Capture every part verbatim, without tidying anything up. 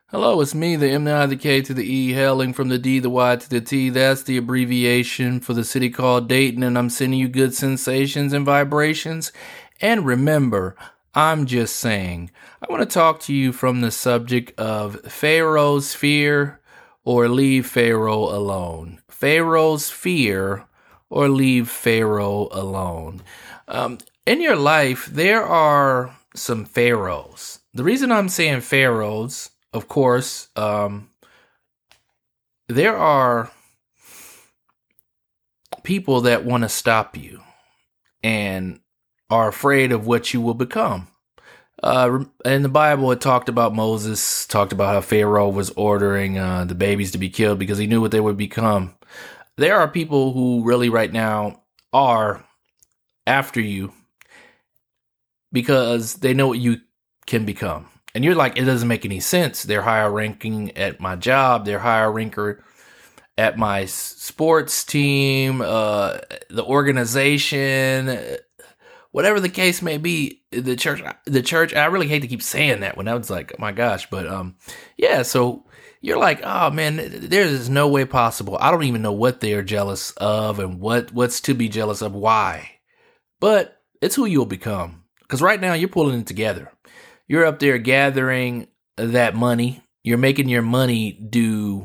Hello, it's me, the M, the I, the K to the E, hailing from the D, the Y to the T. That's the abbreviation for the city called Dayton, and I'm sending you good sensations and vibrations. And remember, I'm just saying, I want to talk to you from the subject of Pharaoh's fear or leave Pharaoh alone. Pharaoh's fear or leave Pharaoh alone. Um, in your life, there are some pharaohs. The reason I'm saying pharaohs, of course, um, there are people that want to stop you and are afraid of what you will become. Uh, in the Bible, it talked about Moses, talked about how Pharaoh was ordering uh, the babies to be killed because he knew what they would become. There are people who really right now are after you because they know what you can become. And you're like, it doesn't make any sense. They're higher ranking at my job. They're higher ranker at my sports team, uh, the organization, whatever the case may be. The church, the church. I really hate to keep saying that when I was like, oh my gosh, but um, yeah. So you're like, oh man, there is no way possible. I don't even know what they are jealous of and what what's to be jealous of. Why? But it's who you'll become. Because right now you're pulling it together. You're up there gathering that money. You're making your money do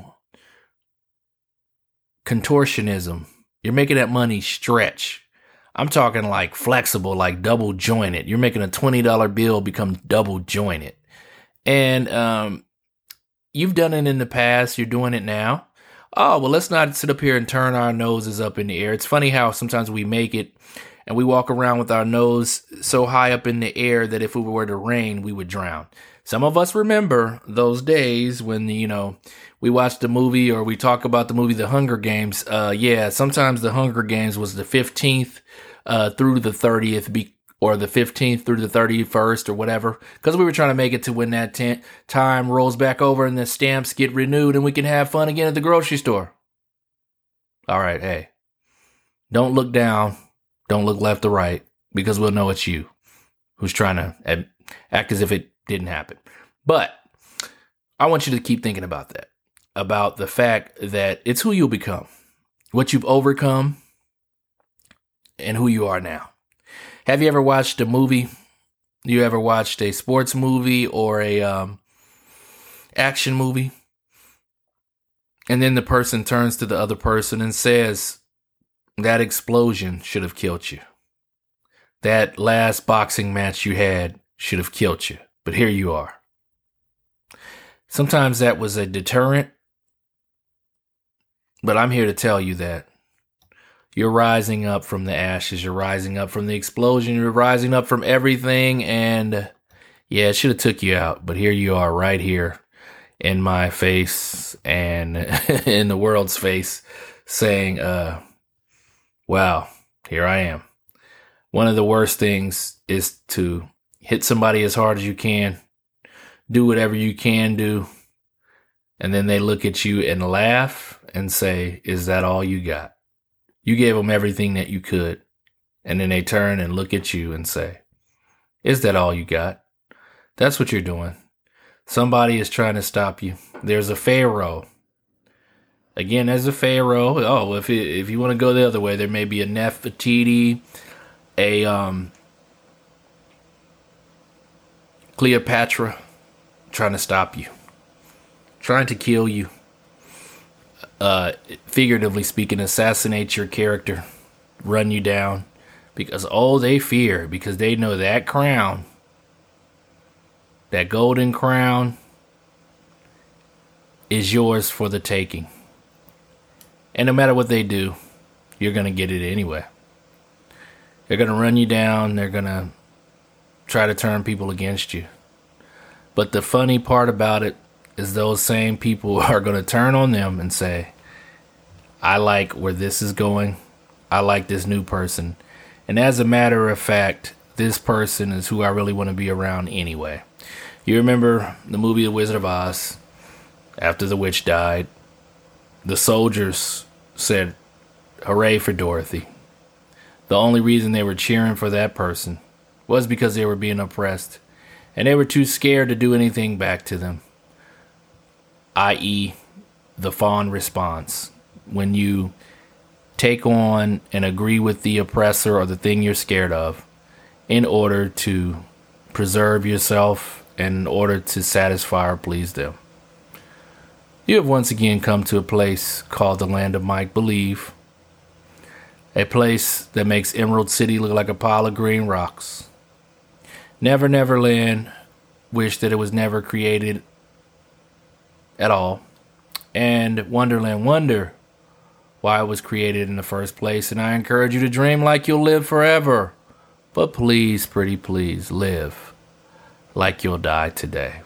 contortionism. You're making that money stretch. I'm talking like flexible, like double jointed. You're making a twenty dollar bill become double jointed. And um, you've done it in the past. You're doing it now. Oh, well, let's not sit up here and turn our noses up in the air. It's funny how sometimes we make it and we walk around with our nose so high up in the air that if it were to rain, we would drown. Some of us remember those days when, you know, we watched the movie or we talk about the movie The Hunger Games. Uh, yeah, sometimes The Hunger Games was the fifteenth uh, through the thirtieth be- or the fifteenth through the thirty-first or whatever. Because we were trying to make it to when that t- time rolls back over and the stamps get renewed and we can have fun again at the grocery store. All right, hey, don't look down. Don't look left or right, because we'll know it's you who's trying to act as if it didn't happen. But I want you to keep thinking about that, about the fact that it's who you'll become, what you've overcome, and who you are now. Have you ever watched a movie? You ever watched a sports movie or a um, action movie? And then the person turns to the other person and says, that explosion should have killed you. That last boxing match you had should have killed you. But here you are. Sometimes that was a deterrent. But I'm here to tell you that you're rising up from the ashes. You're rising up from the explosion. You're rising up from everything. And yeah, it should have took you out. But here you are right here in my face and in the world's face saying, uh, wow, here I am. One of the worst things is to hit somebody as hard as you can, do whatever you can do, and then they look at you and laugh and say, is that all you got? You gave them everything that you could, and then they turn and look at you and say, is that all you got? That's what you're doing. Somebody is trying to stop you. There's a Pharaoh. Again, as a Pharaoh, oh, if it, if you want to go the other way, there may be a Nefertiti, a um, Cleopatra trying to stop you, trying to kill you, uh, figuratively speaking, assassinate your character, run you down, because, oh, they fear, because they know that crown, that golden crown is yours for the taking. And no matter what they do, you're going to get it anyway. They're going to run you down. They're going to try to turn people against you. But the funny part about it is those same people are going to turn on them and say, I like where this is going. I like this new person. And as a matter of fact, this person is who I really want to be around anyway. You remember the movie The Wizard of Oz? After the witch died, the soldiers said, hooray for Dorothy. The only reason they were cheering for that person was because they were being oppressed, and they were too scared to do anything back to them. that is the fawn response. When you take on and agree with the oppressor or the thing you're scared of in order to preserve yourself and in order to satisfy or please them. You have once again come to a place called the land of Mike Believe. A place that makes Emerald City look like a pile of green rocks. Never Never Land. Wish that it was never created at all. And Wonderland Wonder why it was created in the first place. And I encourage you to dream like you'll live forever. But please, pretty please, live like you'll die today.